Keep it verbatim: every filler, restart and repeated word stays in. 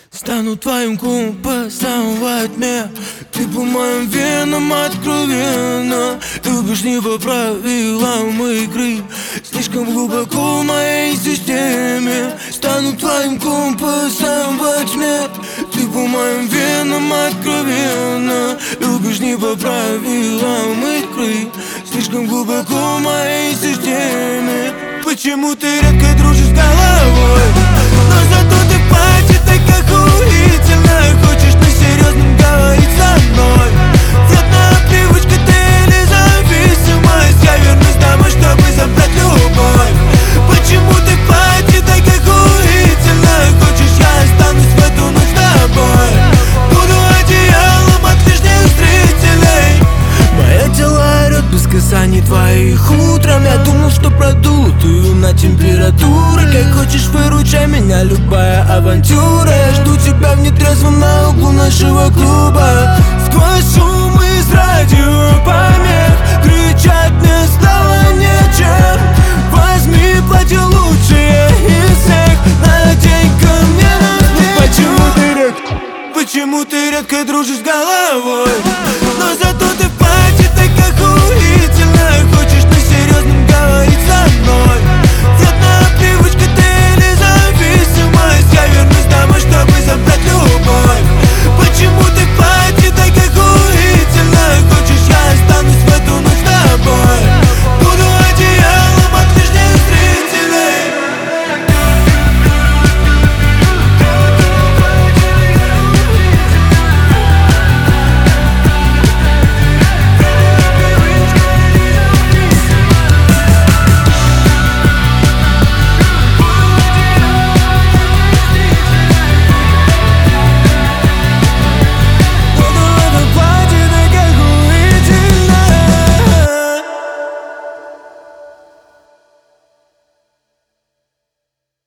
Стану твоим компасом во тьме. Ты по моим венам откровенно любишь не по правилам игры, слишком глубоко в моей системе. Стану твоим компасом во тьме. Ты по моим венам откровенно любишь не по правилам игры, слишком глубоко в моей системе. Почему ты редко дружишь с головой, но зато ты в пати так охуительно. Хочешь на серьезном говорить со мной? Вредная привычка ты или зависимость? Я вернусь домой, чтобы забрать любовь. Почему ты в пати так охуительно? Хочешь, я останусь в эту ночь с тобой? Буду одеялом от лишних зрителей. Мое тело орёт без касаний твоих утром. Я думал, что продутую на температуру. Как хочешь, выручай меня, любая авантюра. Я жду тебя в нетрезвом на углу нашего клуба. Сквозь шум из радиопомех кричать мне стало нечем. Возьми платье лучшее из всех, надень ко мне на смех. Почему ты редко, почему ты редко дружишь с головой, но зато